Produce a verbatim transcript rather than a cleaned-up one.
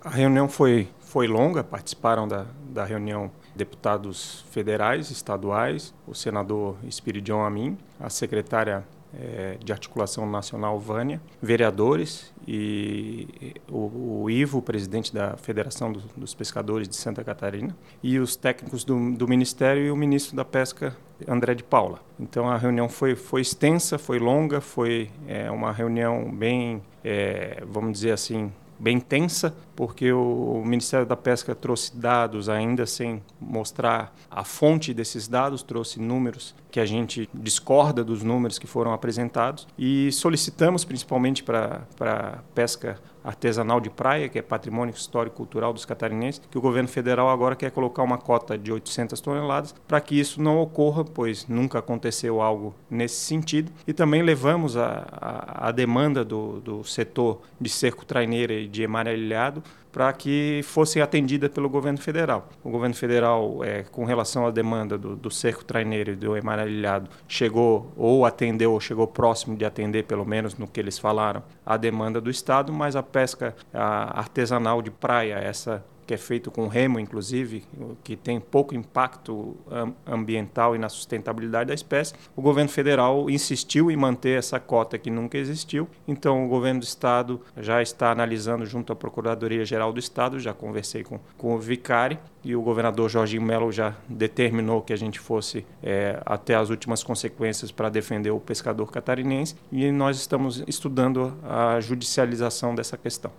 A reunião foi, foi longa, participaram da, da reunião deputados federais, estaduais, o senador Espiridion Amin, a secretária eh, de Articulação Nacional Vânia, vereadores e o, o Ivo, presidente da Federação do, dos Pescadores de Santa Catarina, e os técnicos do, do Ministério e o ministro da Pesca, André de Paula. Então a reunião foi, foi extensa, foi longa, foi é, uma reunião bem, é, vamos dizer assim, bem tensa, porque o Ministério da Pesca trouxe dados ainda sem mostrar a fonte desses dados, trouxe números que a gente discorda dos números que foram apresentados e solicitamos principalmente para a pesca artesanal de praia, que é patrimônio histórico e cultural dos catarinenses, que o governo federal agora quer colocar uma cota de oitocentas toneladas para que isso não ocorra, pois nunca aconteceu algo nesse sentido. E também levamos a, a, a demanda do, do setor de cerco traineira e de emarelhado para que fossem atendidas pelo governo federal. O governo federal, é, com relação à demanda do, do cerco traineiro e do emarelhado, chegou ou atendeu, ou chegou próximo de atender, pelo menos no que eles falaram, a demanda do Estado, mas a pesca a artesanal de praia, essa que é feito com remo, inclusive, que tem pouco impacto ambiental e na sustentabilidade da espécie, o governo federal insistiu em manter essa cota que nunca existiu. Então, o governo do Estado já está analisando junto à Procuradoria-Geral do Estado, já conversei com, com o Vicari, e o governador Jorginho Melo já determinou que a gente fosse é, até as últimas consequências para defender o pescador catarinense, e nós estamos estudando a judicialização dessa questão.